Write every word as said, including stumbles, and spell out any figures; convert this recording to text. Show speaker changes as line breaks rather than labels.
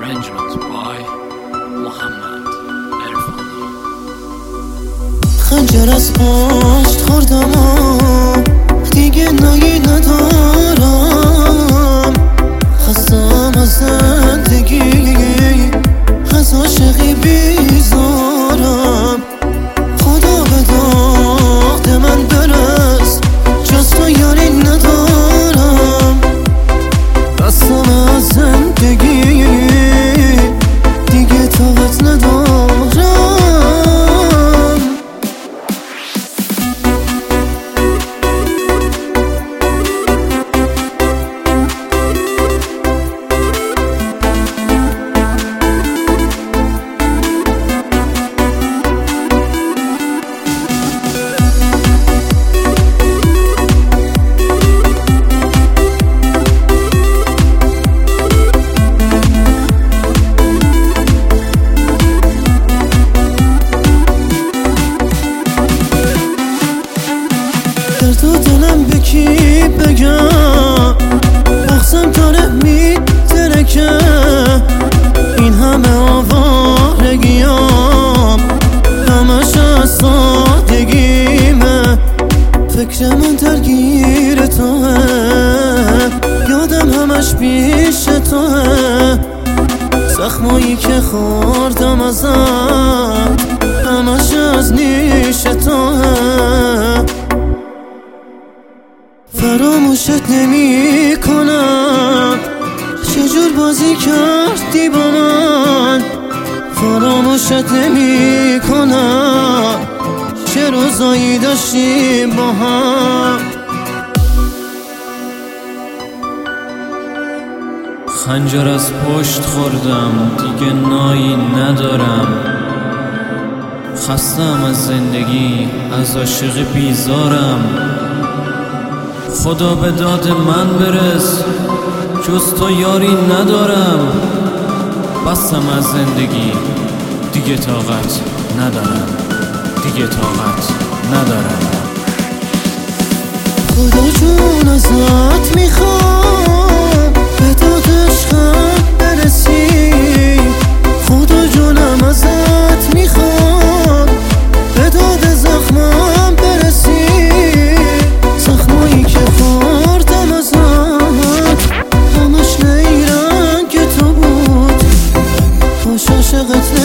Arrangement by Muhammad Erfani.
خنجر از پشت خوردم دیگه نایی ندارم، خستم از زندگی، از عاشقی بیزارم. خدا به داغ من برس، جز تو یاری ندارم. خستم از زندگی، دیگه طاقت ندارم. در تو دلم به کی بگم، بغزم داره میترکه. این همه آوارگیام، همش از سادگیمه. فکر من درگیر توه، یادم همش پیش توه. زخمایی که خوردم ازت، همش از نیش توه. فراموشت نمی کنم، چجور بازی کردی با من. فراموشت نمی کنم، چه روزایی داشتیم با هم.
خنجر از پشت خوردم دیگه نایی ندارم. خستم از زندگی، از عاشق بیزارم. خدا به داد من برس، جز تو یاری ندارم. بستم از زندگی، دیگه طاقت ندارم، دیگه طاقت ندارم.
خدا جون ازت میخوام، به داد عشقم برسی. خدا جونم ازت میخوام، به داد زخمم برسی. زخمایی که خوردم ازت، همش نیرنگ تو بود. خوش عاشقت